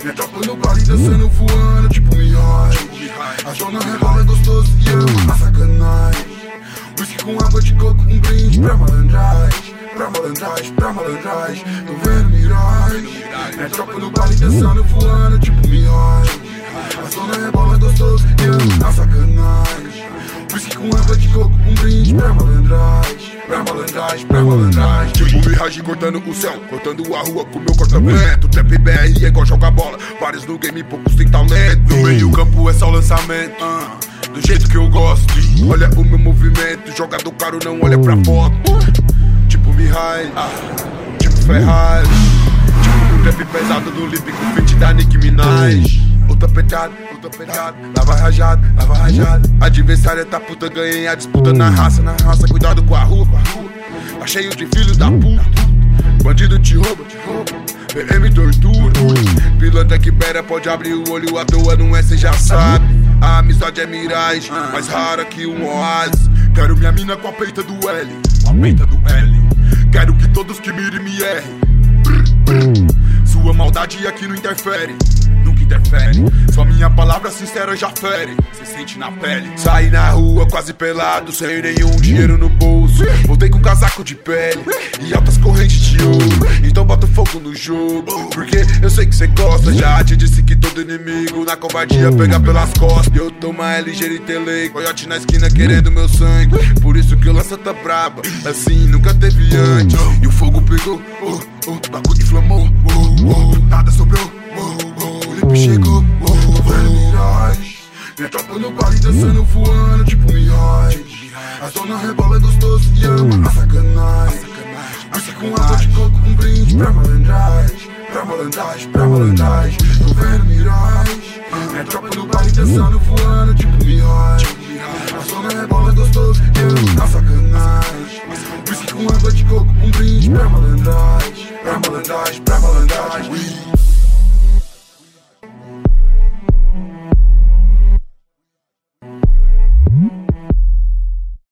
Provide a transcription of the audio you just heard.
Minha tropa no baile dançando, voando tipo Mihai. A zona rebola é gostoso e ama a sacanagem. Whisky com água de coco, um brinde pra malandragem. Pra malandragem, pra malandragem, tô vendo miragem. Minha tropa no baile dançando, voando tipo Mihai. A zona rebola é gostoso e ama a sacanagem. Whisky com água de coco, um brinde pra malandragem. Pra malandragem, pra malandragem. Tipo miragem cortando o céu, cortando a rua com meu cortamento. Trap BR é igual jogar bola, vários no game, poucos tem talento. No meio campo é só lançamento, do jeito que eu gosto. Olha o meu movimento, jogador caro não olha pra foto. Tipo Mihai, tipo Ferrari. Tipo trap pesado do Lip com feat da Nicki Minaj. Outra pedrada, lava rajada, lava rajada. Adversária tá puta, ganhei a disputa na raça, cuidado com a rua. Tá cheio de filho da puta, bandido te rouba, PM tortura. Pilantra que beira pode abrir o olho à toa, não é, cê já sabe. A amizade é miragem, mais rara que um oásis. Quero minha mina com a peita do L, a peita do L. Quero que todos que mirem me errem. Sua maldade aqui não interfere, nunca interfere. Só minha palavra sincera já fere, cê sente na pele. Saí na rua quase pelado, sem nenhum dinheiro no bolso. Voltei com casaco de pele e altas correntes de ouro. Então bota fogo no jogo, porque eu sei que cê gosta. Já te disse que todo inimigo na covardia pega pelas costas. Eu tô mais ligeiro e telei, coiote na esquina querendo meu sangue. Por isso que eu lança tá braba, assim nunca teve antes. E o fogo pegou, o bagulho inflamou, nada sobrou, o Lip chegou, miragem. Minha tropa no baile dançando, voando tipo Mihai. A zona rebola é gostoso e ama a sacanagem. Whisky com água de coco, um brinde pra malandragem. Pra malandragem, pra malandragem, tô vendo miragem. Minha tropa no baile dançando, voando tipo Mihai. A zona rebola é gostoso e ama a sacanagem. Whisky com água de coco, um brinde pra malandragem. Pra malandragem, pra malandragem.